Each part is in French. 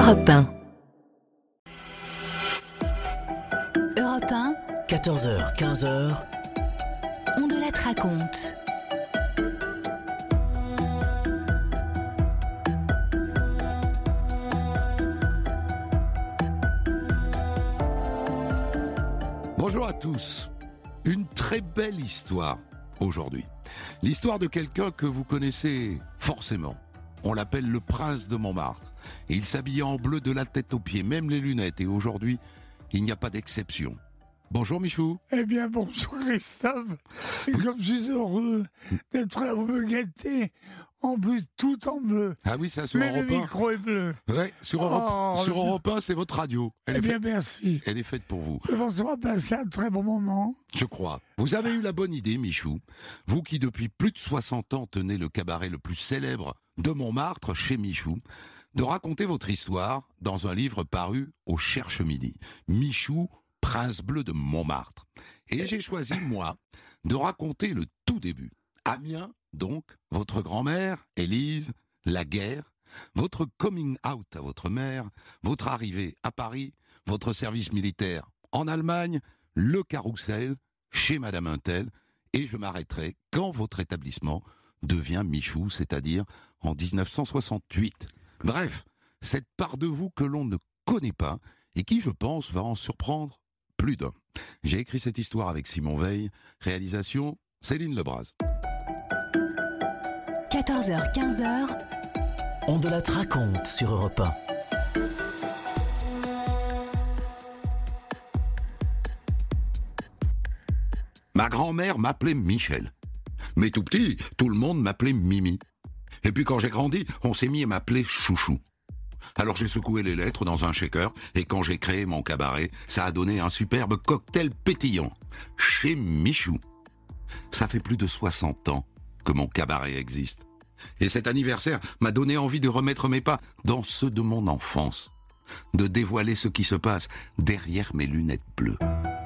Europe 1. Europe 1, 14h, 15h, on de la raconte. Bonjour à tous. Une très belle histoire aujourd'hui. L'histoire de quelqu'un que vous connaissez forcément. On l'appelle le prince de Montmartre. Et il s'habillait en bleu de la tête aux pieds, même les lunettes. Et aujourd'hui, il n'y a pas d'exception. Bonjour Michou. Eh bien, bonjour Christophe. Et comme je suis heureux d'être là, vous me gâtez. En plus, tout en bleu. Ah oui, ça sur Mais le Europe 1. micro est bleu. Ouais, sur Europe 1, c'est votre radio. Eh bien, merci. Elle est faite pour vous. Je pense qu'on va passer un très bon moment. Je crois. Vous avez eu la bonne idée, Michou. Vous qui, depuis plus de 60 ans, tenez le cabaret le plus célèbre de Montmartre, chez Michou, de raconter votre histoire dans un livre paru au Cherche-Midi. Michou, prince bleu de Montmartre. Et j'ai choisi, moi, de raconter le tout début. Amiens, donc, votre grand-mère, Élise, la guerre, votre coming out à votre mère, votre arrivée à Paris, votre service militaire en Allemagne, le carrousel, chez Madame Untel, et je m'arrêterai quand votre établissement devient Michou, c'est-à-dire en 1968. Bref, cette part de vous que l'on ne connaît pas et qui, je pense, va en surprendre plus d'un. J'ai écrit cette histoire avec Simon Veil, réalisation Céline Lebras. 14h, 15h, on de la raconte sur Europe 1. Ma grand-mère m'appelait Michel. Mais tout petit, tout le monde m'appelait Mimi. Et puis quand j'ai grandi, on s'est mis à m'appeler Chouchou. Alors j'ai secoué les lettres dans un shaker, et quand j'ai créé mon cabaret, ça a donné un superbe cocktail pétillant. Chez Michou. Ça fait plus de 60 ans que mon cabaret existe. Et cet anniversaire m'a donné envie de remettre mes pas dans ceux de mon enfance. De dévoiler ce qui se passe derrière mes lunettes bleues.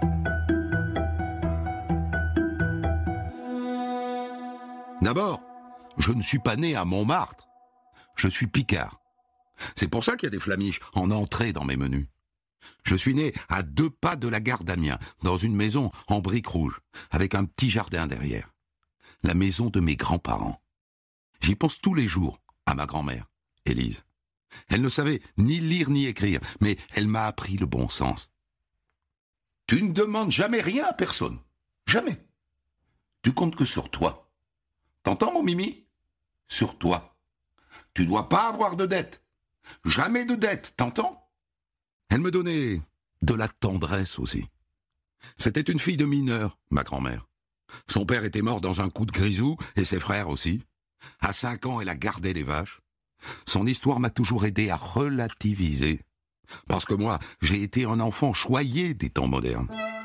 D'abord, je ne suis pas né à Montmartre. Je suis picard. C'est pour ça qu'il y a des flamiches en entrée dans mes menus. Je suis né à 2 pas de la gare d'Amiens, dans une maison en briques rouges, avec un petit jardin derrière. La maison de mes grands-parents. J'y pense tous les jours à ma grand-mère, Élise. Elle ne savait ni lire ni écrire, mais elle m'a appris le bon sens. Tu ne demandes jamais rien à personne. Jamais. Tu comptes que sur toi. T'entends, mon Mimi ? Sur toi. Tu dois pas avoir de dette. Jamais de dette, t'entends ? Elle me donnait de la tendresse aussi. C'était une fille de mineur, ma grand-mère. Son père était mort dans un coup de grisou, et ses frères aussi. À 5 ans, elle a gardé les vaches. Son histoire m'a toujours aidé à relativiser. Parce que moi, j'ai été un enfant choyé des temps modernes.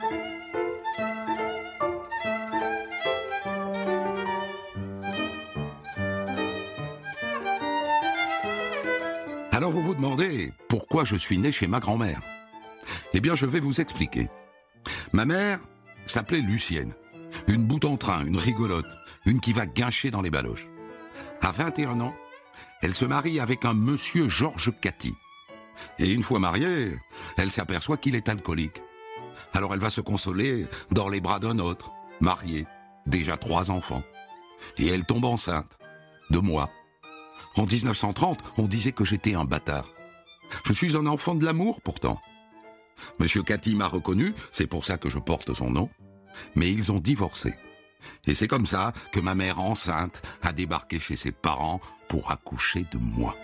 Alors vous vous demandez pourquoi je suis né chez ma grand-mère. Eh bien, je vais vous expliquer. Ma mère s'appelait Lucienne. Une boute en train, une rigolote, une qui va guincher dans les baloches. À 21 ans, elle se marie avec un monsieur Georges Cathy. Et une fois mariée, elle s'aperçoit qu'il est alcoolique. Alors elle va se consoler dans les bras d'un autre, marié, déjà 3 enfants. Et elle tombe enceinte, de moi. En 1930, on disait que j'étais un bâtard. Je suis un enfant de l'amour, pourtant. Monsieur Cathy m'a reconnu, c'est pour ça que je porte son nom. Mais ils ont divorcé. Et c'est comme ça que ma mère enceinte a débarqué chez ses parents pour accoucher de moi.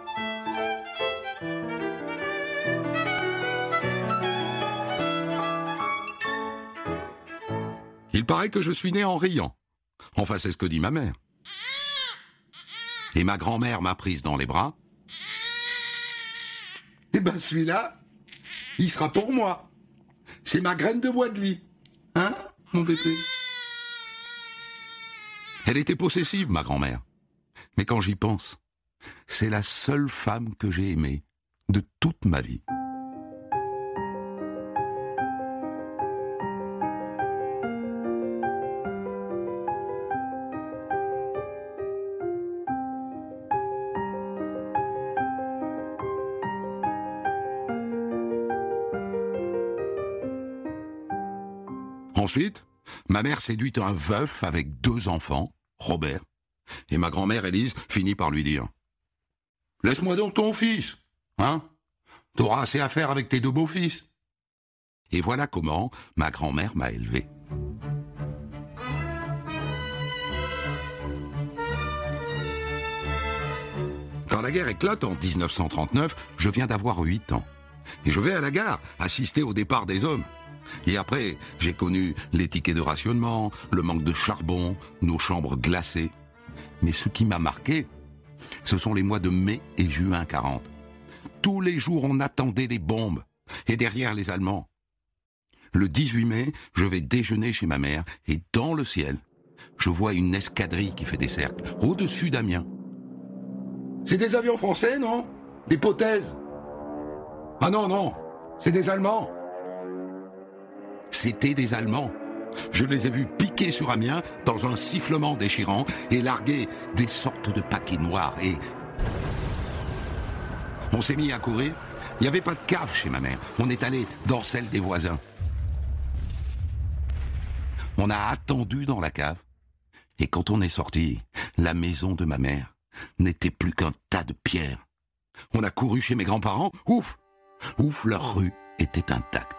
Il paraît que je suis né en riant. Enfin, c'est ce que dit ma mère. Et ma grand-mère m'a prise dans les bras. Eh ben celui-là, il sera pour moi. C'est ma graine de bois de lit. Hein, mon bébé ? Elle était possessive, ma grand-mère. Mais quand j'y pense, c'est la seule femme que j'ai aimée de toute ma vie. Ensuite, ma mère séduit un veuf avec 2 enfants, Robert, et ma grand-mère Élise finit par lui dire « Laisse-moi donc ton fils, hein ? T'auras assez à faire avec tes 2 beaux-fils. » Et voilà comment ma grand-mère m'a élevé. Quand la guerre éclate en 1939, je viens d'avoir 8 ans. Et je vais à la gare assister au départ des hommes. Et après, j'ai connu les tickets de rationnement, le manque de charbon, nos chambres glacées. Mais ce qui m'a marqué, ce sont les mois de mai et juin 40. Tous les jours, on attendait les bombes. Et derrière les Allemands. Le 18 mai, je vais déjeuner chez ma mère et dans le ciel, je vois une escadrille qui fait des cercles au-dessus d'Amiens. C'est des avions français, non ? Des potaises ? Ah non, c'est des Allemands. C'était des Allemands. Je les ai vus piquer sur Amiens dans un sifflement déchirant et larguer des sortes de paquets noirs et... On s'est mis à courir. Il n'y avait pas de cave chez ma mère. On est allé dans celle des voisins. On a attendu dans la cave. Et quand on est sorti, la maison de ma mère n'était plus qu'un tas de pierres. On a couru chez mes grands-parents. Ouf, leur rue était intacte.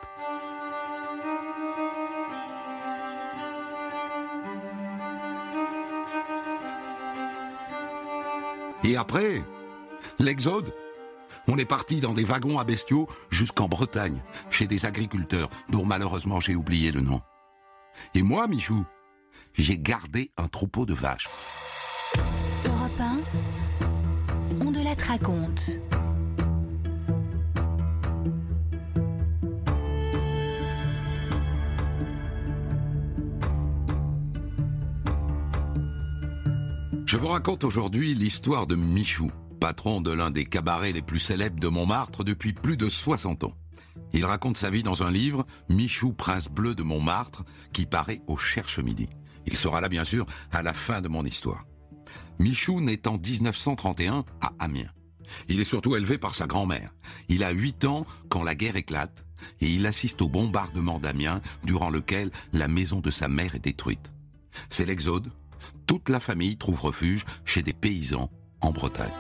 Et après, l'exode. On est parti dans des wagons à bestiaux jusqu'en Bretagne, chez des agriculteurs dont malheureusement j'ai oublié le nom. Et moi, Michou, j'ai gardé un troupeau de vaches. Europe 1, on de la raconte. Je vous raconte aujourd'hui l'histoire de Michou, patron de l'un des cabarets les plus célèbres de Montmartre depuis plus de 60 ans. Il raconte sa vie dans un livre, Michou, prince bleu de Montmartre, qui paraît au Cherche-Midi. Il sera là, bien sûr, à la fin de mon histoire. Michou naît en 1931 à Amiens. Il est surtout élevé par sa grand-mère. Il a 8 ans quand la guerre éclate et il assiste au bombardement d'Amiens durant lequel la maison de sa mère est détruite. C'est l'exode. Toute la famille trouve refuge chez des paysans en Bretagne.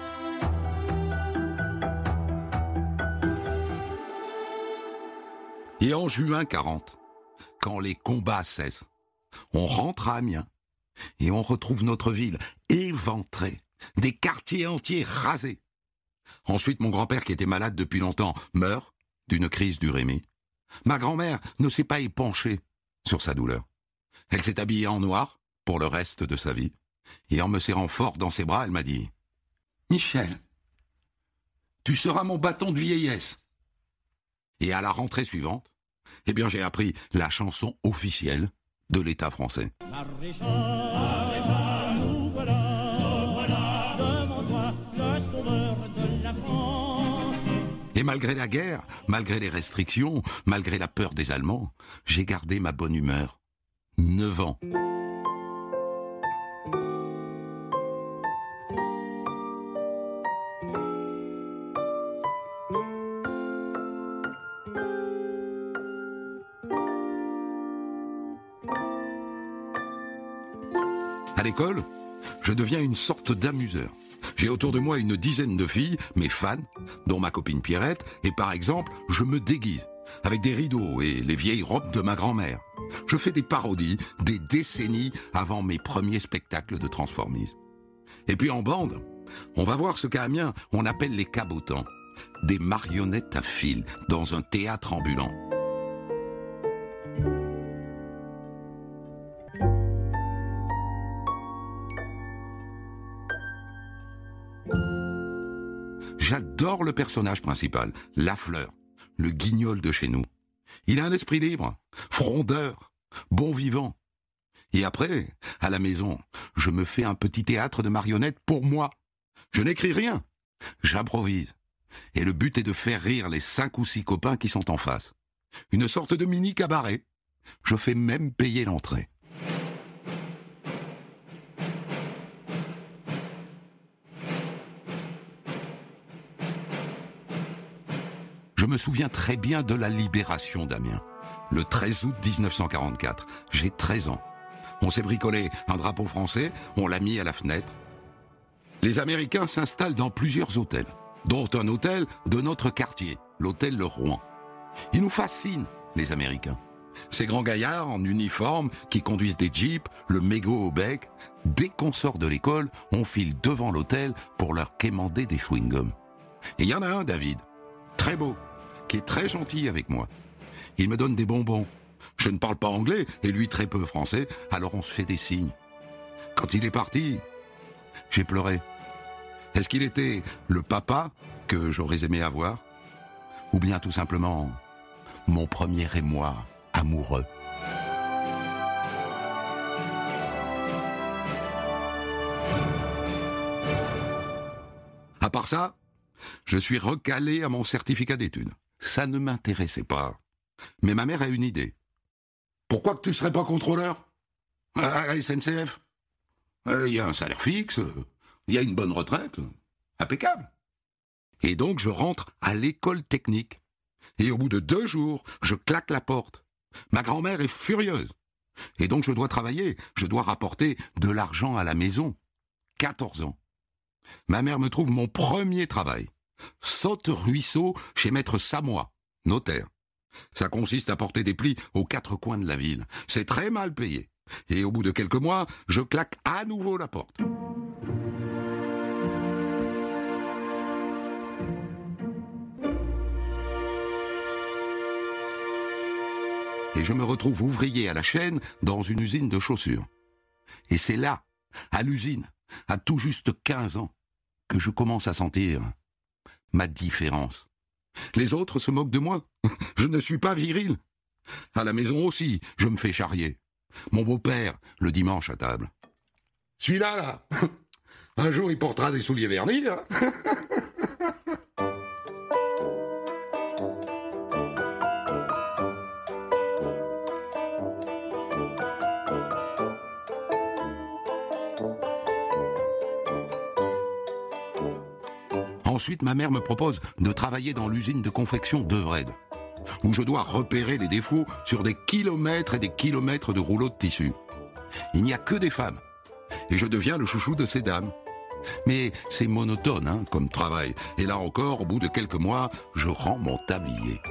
Et en juin 40, quand les combats cessent, on rentre à Amiens et on retrouve notre ville éventrée, des quartiers entiers rasés. Ensuite, mon grand-père, qui était malade depuis longtemps, meurt d'une crise d'urémie. Ma grand-mère ne s'est pas épanchée sur sa douleur. Elle s'est habillée en noir pour le reste de sa vie, et en me serrant fort dans ses bras, elle m'a dit « Michel, tu seras mon bâton de vieillesse ». Et à la rentrée suivante, j'ai appris la chanson officielle de l'État français. Et malgré la guerre, malgré les restrictions, malgré la peur des Allemands, j'ai gardé ma bonne humeur. 9 ans. À l'école, je deviens une sorte d'amuseur. J'ai autour de moi une dizaine de filles, mes fans, dont ma copine Pierrette, et par exemple, je me déguise, avec des rideaux et les vieilles robes de ma grand-mère. Je fais des parodies, des décennies avant mes premiers spectacles de transformisme. Et puis en bande, on va voir ce qu'à Amiens, on appelle les cabotants, des marionnettes à fil, dans un théâtre ambulant. J'adore le personnage principal, Lafleur, le guignol de chez nous. Il a un esprit libre, frondeur, bon vivant. Et après, à la maison, je me fais un petit théâtre de marionnettes pour moi. Je n'écris rien, j'improvise. Et le but est de faire rire les 5 ou 6 copains qui sont en face. Une sorte de mini cabaret. Je fais même payer l'entrée. Je me souviens très bien de la libération d'Amiens. le 13 août 1944. J'ai 13 ans. On s'est bricolé un drapeau français, on l'a mis à la fenêtre. Les Américains s'installent dans plusieurs hôtels, dont un hôtel de notre quartier, l'hôtel Le Rouen. Ils nous fascinent, les Américains. Ces grands gaillards en uniforme qui conduisent des jeeps, le mégot au bec. Dès qu'on sort de l'école, on file devant l'hôtel pour leur quémander des chewing-gums. Et il y en a un, David, très beau, qui est très gentil avec moi. Il me donne des bonbons. Je ne parle pas anglais et lui très peu français, alors on se fait des signes. Quand il est parti, j'ai pleuré. Est-ce qu'il était le papa que j'aurais aimé avoir? Ou bien tout simplement mon premier émoi amoureux? À part ça, je suis recalé à mon certificat d'études. Ça ne m'intéressait pas. Mais ma mère a une idée. Pourquoi que tu ne serais pas contrôleur à la SNCF? Il y a un salaire fixe, il y a une bonne retraite, impeccable. Et donc je rentre à l'école technique. Et au bout de 2 jours, je claque la porte. Ma grand-mère est furieuse. Et donc je dois travailler, je dois rapporter de l'argent à la maison. 14 ans. Ma mère me trouve mon premier travail. Saute-ruisseau chez maître Samois, notaire. Ça consiste à porter des plis aux 4 coins de la ville. C'est très mal payé. Et au bout de quelques mois, je claque à nouveau la porte. Et je me retrouve ouvrier à la chaîne dans une usine de chaussures. Et c'est là, à l'usine, à tout juste 15 ans, que je commence à sentir ma différence. Les autres se moquent de moi. Je ne suis pas viril. À la maison aussi, je me fais charrier. Mon beau-père, le dimanche à table. Celui-là, là, un jour il portera des souliers vernis. Hein. Ensuite, ma mère me propose de travailler dans l'usine de confection d'Evrede, où je dois repérer les défauts sur des kilomètres et des kilomètres de rouleaux de tissu. Il n'y a que des femmes, et je deviens le chouchou de ces dames. Mais c'est monotone, hein, comme travail. Et là encore, au bout de quelques mois, je rends mon tablier.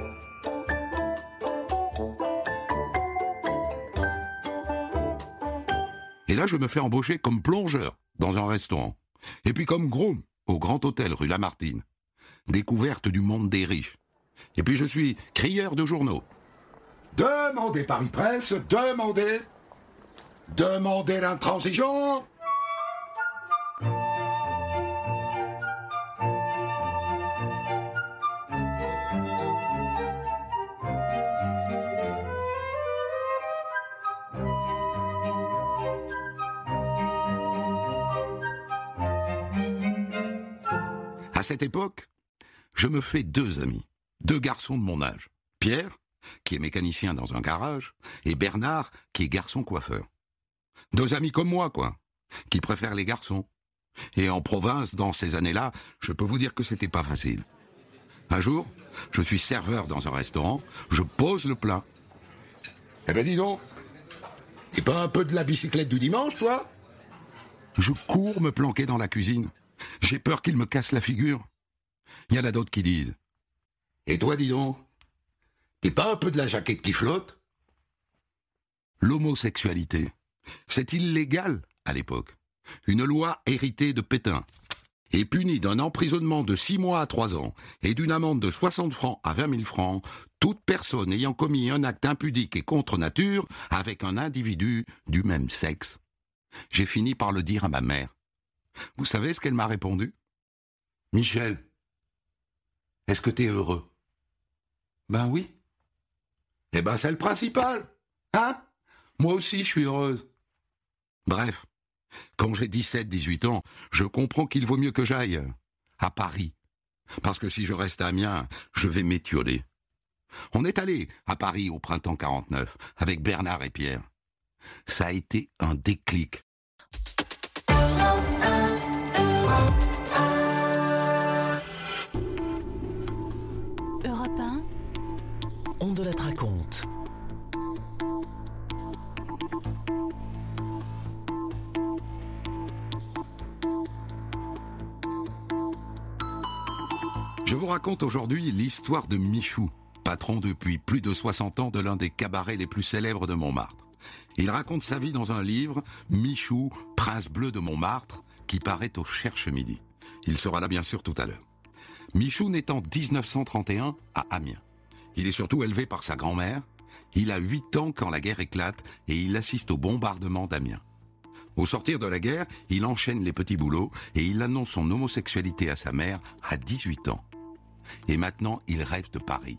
Et là, je me fais embaucher comme plongeur dans un restaurant. Et puis comme groom au Grand Hôtel rue Lamartine. Découverte du monde des riches. Et puis je suis crieur de journaux. Demandez Paris Presse, demandez l'intransigeant. À cette époque, je me fais 2 amis, 2 garçons de mon âge. Pierre, qui est mécanicien dans un garage, et Bernard, qui est garçon coiffeur. 2 amis comme moi, quoi, qui préfèrent les garçons. Et en province, dans ces années-là, je peux vous dire que c'était pas facile. Un jour, je suis serveur dans un restaurant, je pose le plat. Eh ben dis donc, t'es pas un peu de la bicyclette du dimanche, toi? Je cours me planquer dans la cuisine. J'ai peur qu'il me casse la figure. Il y en a d'autres qui disent « Et toi, dis donc, t'es pas un peu de la jaquette qui flotte ?» L'homosexualité, c'est illégal à l'époque. Une loi héritée de Pétain et punie d'un emprisonnement de 6 mois à 3 ans et d'une amende de 60 francs à 20 000 francs, toute personne ayant commis un acte impudique et contre nature avec un individu du même sexe. J'ai fini par le dire à ma mère. Vous savez ce qu'elle m'a répondu? « Michel, est-ce que t'es heureux ?» Ben oui. Eh ben c'est le principal, hein? Moi aussi je suis heureuse. Bref, quand j'ai 17-18 ans, je comprends qu'il vaut mieux que j'aille à Paris. Parce que si je reste à Amiens, je vais m'étioler. On est allé à Paris au printemps 49 avec Bernard et Pierre. Ça a été un déclic. Europe 1, On de la raconte. Je vous raconte aujourd'hui l'histoire de Michou, patron depuis plus de 60 ans de l'un des cabarets les plus célèbres de Montmartre. Il raconte sa vie dans un livre, Michou, prince bleu de Montmartre, qui paraît au Cherche-Midi. Il sera là bien sûr tout à l'heure. Michou naît en 1931 à Amiens. Il est surtout élevé par sa grand-mère. Il a 8 ans quand la guerre éclate et il assiste au bombardement d'Amiens. Au sortir de la guerre, il enchaîne les petits boulots et il annonce son homosexualité à sa mère à 18 ans. Et maintenant, il rêve de Paris.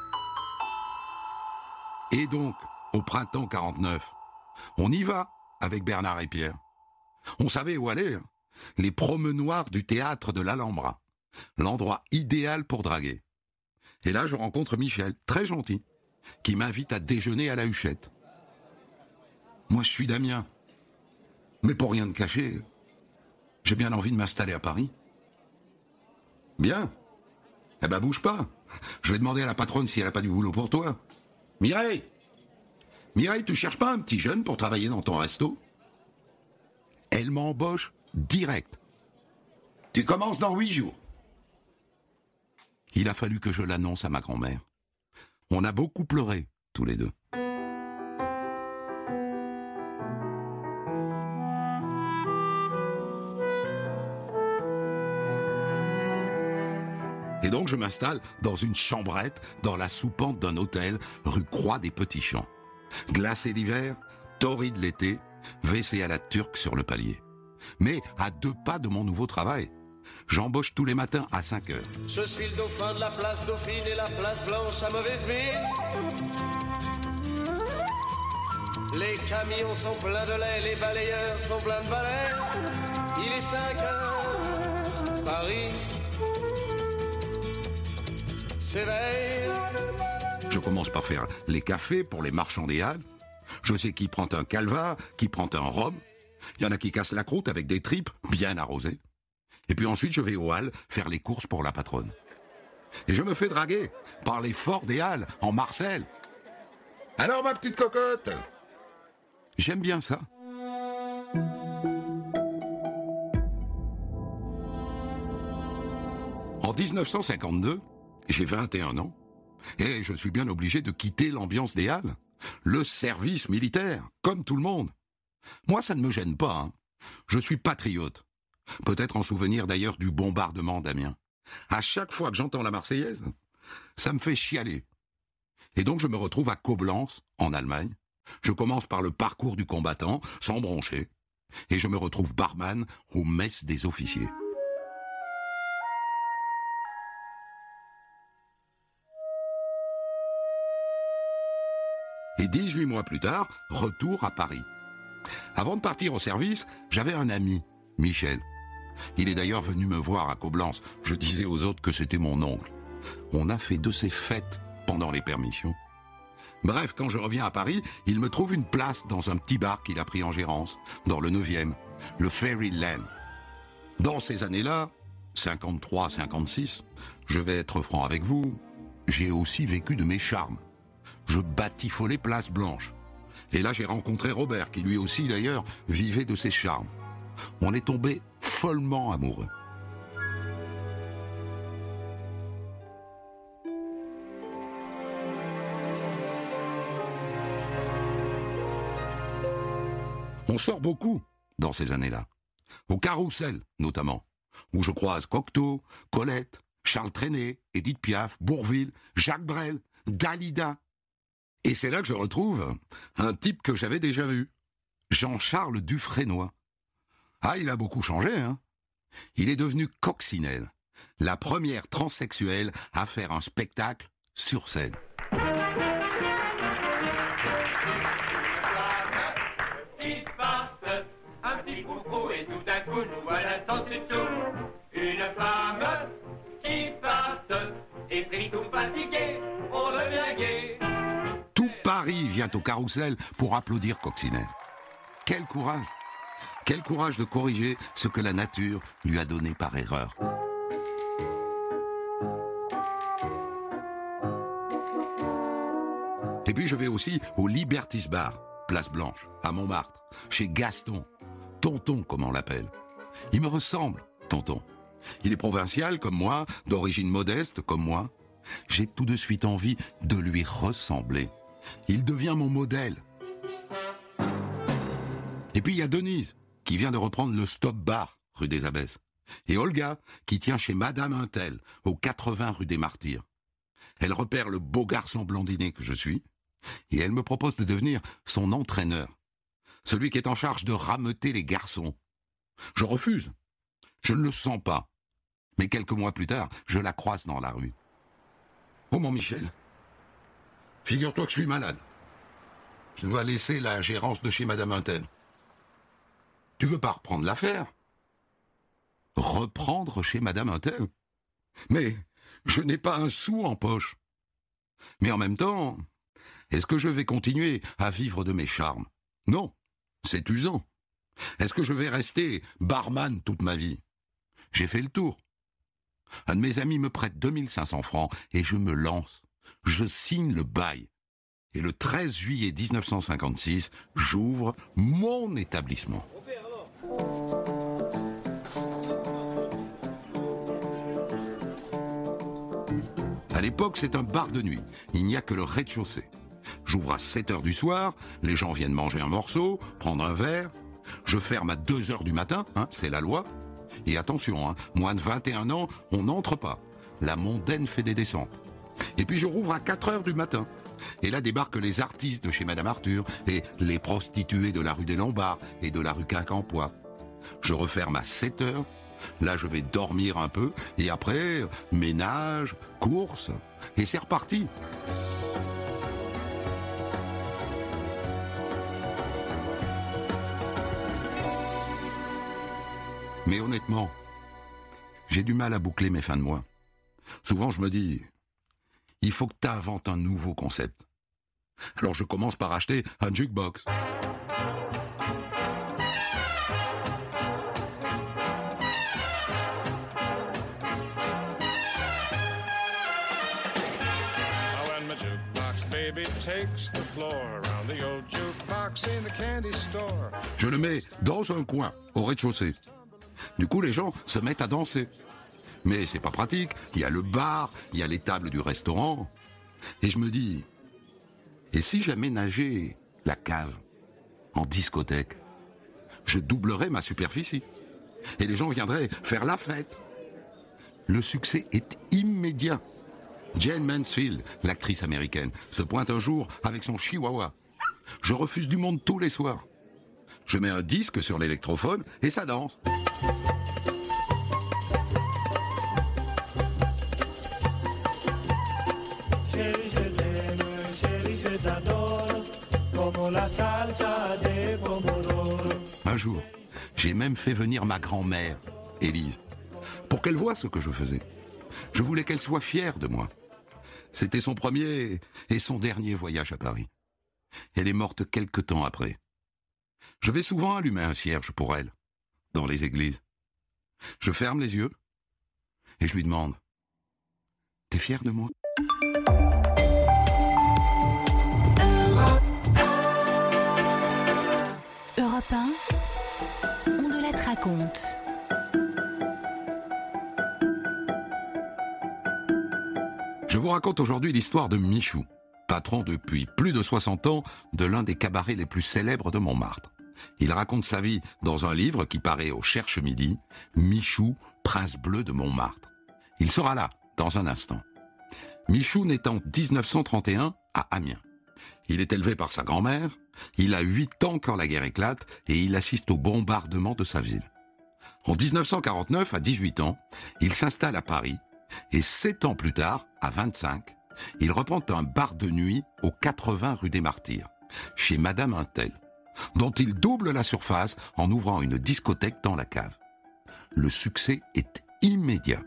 Et donc, au printemps 49, on y va avec Bernard et Pierre. On savait où aller, hein. Les promenoirs du théâtre de l'Alhambra, l'endroit idéal pour draguer. Et là, je rencontre Michel, très gentil, qui m'invite à déjeuner à la Huchette. Moi, je suis d'Amiens. Mais pour rien de cacher, j'ai bien envie de m'installer à Paris. Bien. Eh ben, bouge pas. Je vais demander à la patronne si elle n'a pas du boulot pour toi. Mireille! Mireille, tu cherches pas un petit jeune pour travailler dans ton resto? Elle m'embauche direct. Tu commences dans 8 jours. Il a fallu que je l'annonce à ma grand-mère. On a beaucoup pleuré, tous les deux. Et donc je m'installe dans une chambrette dans la soupente d'un hôtel rue Croix des Petits Champs. Glacé l'hiver, torride l'été, WC à la turque sur le palier. Mais à 2 pas de mon nouveau travail. J'embauche tous les matins à 5 heures. Je suis le dauphin de la place Dauphine et la place Blanche à mauvaise mine. Les camions sont pleins de lait, les balayeurs sont pleins de balais. Il est 5 heures, Paris s'éveille. Je commence par faire les cafés pour les marchands des Halles. Je sais qui prend un calva, qui prend un rhum. Il y en a qui cassent la croûte avec des tripes bien arrosées. Et puis ensuite, je vais aux Halles faire les courses pour la patronne. Et je me fais draguer par les forts des Halles, en Marcel. Alors, ma petite cocotte? J'aime bien ça. En 1952, j'ai 21 ans, et je suis bien obligé de quitter l'ambiance des Halles, le service militaire, comme tout le monde. Moi, ça ne me gêne pas, hein. Je suis patriote. Peut-être en souvenir d'ailleurs du bombardement d'Amiens. À chaque fois que j'entends la Marseillaise, ça me fait chialer. Et donc je me retrouve à Coblence, en Allemagne. Je commence par le parcours du combattant, sans broncher. Et je me retrouve barman aux messes des officiers. Et 18 mois plus tard, retour à Paris. Avant de partir au service, j'avais un ami, Michel. Il est d'ailleurs venu me voir à Coblence. Je disais aux autres que c'était mon oncle. On a fait de ces fêtes pendant les permissions. Bref, quand je reviens à Paris, il me trouve une place dans un petit bar qu'il a pris en gérance, dans le 9e, le Fairyland. Dans ces années-là, 53-56, je vais être franc avec vous, j'ai aussi vécu de mes charmes. Je batifolais place Blanche. Et là, j'ai rencontré Robert, qui lui aussi, d'ailleurs, vivait de ses charmes. On est tombés follement amoureux. On sort beaucoup dans ces années-là. Au Carrousel, notamment, où je croise Cocteau, Colette, Charles Trenet, Édith Piaf, Bourvil, Jacques Brel, Dalida. Et c'est là que je retrouve un type que j'avais déjà vu, Jean-Charles Dufresnoy. Ah, il a beaucoup changé, hein. Il est devenu Coccinelle, la première transsexuelle à faire un spectacle sur scène. Un petit coucou et tout d'un coup nous voilà sans dessous. Une femme qui passe et pris tout fatigué, on devient gai. Tout Paris vient au Carrousel pour applaudir Coccinelle. Quel courage! Quel courage de corriger ce que la nature lui a donné par erreur. Et puis je vais aussi au Liberty's Bar, Place Blanche, à Montmartre, chez Gaston, Tonton comme on l'appelle. Il me ressemble, Tonton. Il est provincial comme moi, d'origine modeste comme moi. J'ai tout de suite envie de lui ressembler. Il devient mon modèle. Et puis il y a Denise, qui vient de reprendre le Stop Bar, rue des Abbesses. Et Olga, qui tient chez Madame Untel, au 80 rue des Martyrs. Elle repère le beau garçon blondiné que je suis, et elle me propose de devenir son entraîneur. Celui qui est en charge de rameuter les garçons. Je refuse. Je ne le sens pas. Mais quelques mois plus tard, je la croise dans la rue. « Oh mon Michel, figure-toi que je suis malade. Je dois laisser la gérance de chez Madame Untel. Tu veux pas reprendre l'affaire ? » Reprendre chez Madame Untel ? Mais je n'ai pas un sou en poche. Mais en même temps, est-ce que je vais continuer à vivre de mes charmes ? Non, c'est usant. Est-ce que je vais rester barman toute ma vie ? J'ai fait le tour. Un de mes amis me prête 2500 francs et je me lance. Je signe le bail. Et le 13 juillet 1956, j'ouvre mon établissement. À l'époque, c'est un bar de nuit. Il n'y a que le rez-de-chaussée. J'ouvre à 7h du soir, les gens viennent manger un morceau, prendre un verre. Je ferme à 2h du matin, c'est la loi. Et attention, moins de 21 ans, on n'entre pas. La mondaine fait des descentes. Et puis je rouvre à 4h du matin. Et là débarquent les artistes de chez Madame Arthur et les prostituées de la rue des Lombards et de la rue Quincampoix. Je referme à 7h. Là, je vais dormir un peu. Et après, ménage, courses. Et c'est reparti. Mais honnêtement, j'ai du mal à boucler mes fins de mois. Souvent, je me dis, il faut que tu inventes un nouveau concept. Alors je commence par acheter un jukebox. Je le mets dans un coin, au rez-de-chaussée. Du coup, les gens se mettent à danser. Mais c'est pas pratique, il y a le bar, il y a les tables du restaurant. Et je me dis, et si j'aménageais la cave en discothèque ? Je doublerais ma superficie. Et les gens viendraient faire la fête. Le succès est immédiat. Jane Mansfield, l'actrice américaine, se pointe un jour avec son chihuahua. Je refuse du monde tous les soirs. Je mets un disque sur l'électrophone et ça danse. Chérie, je t'aime, chérie, je t'adore, comme la salsa de pomodoro. Un jour, j'ai même fait venir ma grand-mère, Élise, pour qu'elle voie ce que je faisais. Je voulais qu'elle soit fière de moi. C'était son premier et son dernier voyage à Paris. Elle est morte quelque temps après. Je vais souvent allumer un cierge pour elle, dans les églises. Je ferme les yeux et je lui demande « T'es fier de moi ?» Europe 1, on de la raconte. Je vous raconte aujourd'hui l'histoire de Michou, patron depuis plus de 60 ans de l'un des cabarets les plus célèbres de Montmartre. Il raconte sa vie dans un livre qui paraît au Cherche-Midi, Michou, prince bleu de Montmartre. Il sera là, dans un instant. Michou naît en 1931 à Amiens. Il est élevé par sa grand-mère, il a 8 ans quand la guerre éclate et il assiste au bombardement de sa ville. En 1949, à 18 ans, il s'installe à Paris et 7 ans plus tard, à 25, il reprend un bar de nuit au 80 rue des Martyrs, chez Madame Untel, dont il double la surface en ouvrant une discothèque dans la cave. Le succès est immédiat.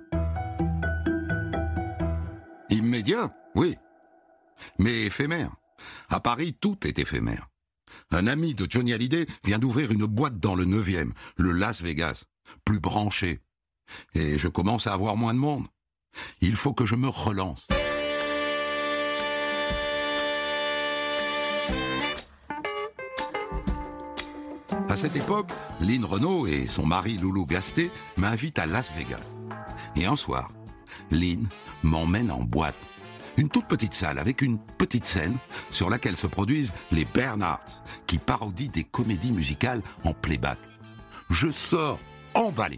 Immédiat, oui, mais éphémère. À Paris, tout est éphémère. Un ami de Johnny Hallyday vient d'ouvrir une boîte dans le 9e, le Las Vegas, plus branché. Et je commence à avoir moins de monde. Il faut que je me relance. À cette époque, Lynn Renaud et son mari Loulou Gasté m'invitent à Las Vegas. Et un soir, Lynn m'emmène en boîte. Une toute petite salle avec une petite scène sur laquelle se produisent les Bernhards qui parodient des comédies musicales en playback. Je sors emballé.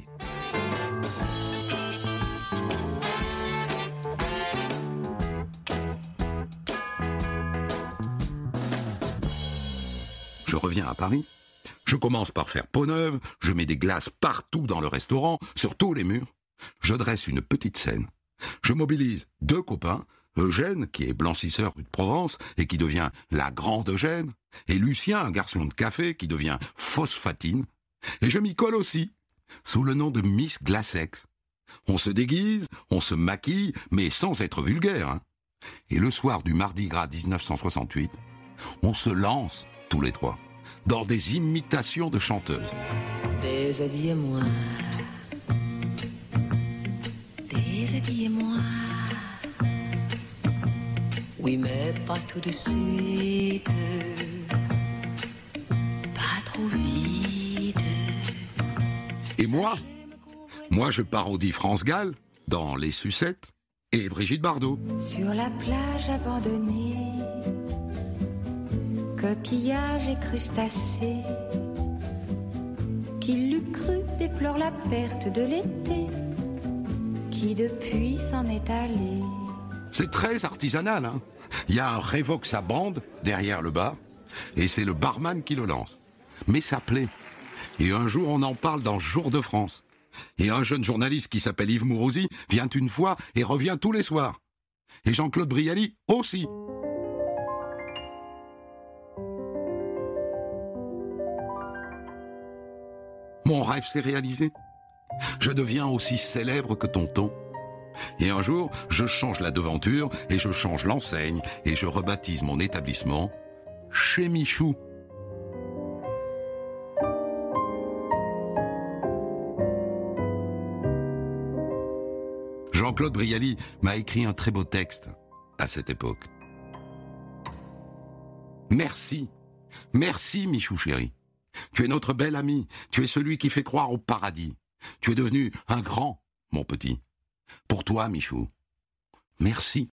Je reviens à Paris. Je commence par faire peau neuve, je mets des glaces partout dans le restaurant, sur tous les murs. Je dresse une petite scène. Je mobilise 2 copains, Eugène, qui est blanchisseur rue de Provence et qui devient la grande Eugène, et Lucien, un garçon de café, qui devient Phosphatine. Et je m'y colle aussi, sous le nom de Miss Glacex. On se déguise, on se maquille, mais sans être vulgaire, hein. Et le soir du Mardi Gras 1968, on se lance, tous les 3, dans des imitations de chanteuses. Déshabillez-moi, déshabillez-moi. Oui, mais pas tout de suite, pas trop vite. Et moi je parodie France Gall dans Les Sucettes et Brigitte Bardot. Sur la plage abandonnée, coquillages et crustacés, qui l'eût cru déplore la perte de l'été, qui depuis s'en est allé. C'est très artisanal, hein. Il y a un Revox à bande derrière le bar, et c'est le barman qui le lance. Mais ça plaît. Et un jour, on en parle dans Jour de France. Et un jeune journaliste qui s'appelle Yves Mourouzi vient une fois et revient tous les soirs. Et Jean-Claude Brialy aussi. Mon rêve s'est réalisé. Je deviens aussi célèbre que Tonton. Et un jour, je change la devanture et je change l'enseigne et je rebaptise mon établissement Chez Michou. Jean-Claude Brialy m'a écrit un très beau texte à cette époque. Merci, merci Michou chéri. Tu es notre bel ami, tu es celui qui fait croire au paradis. Tu es devenu un grand, mon petit. Pour toi, Michou, merci.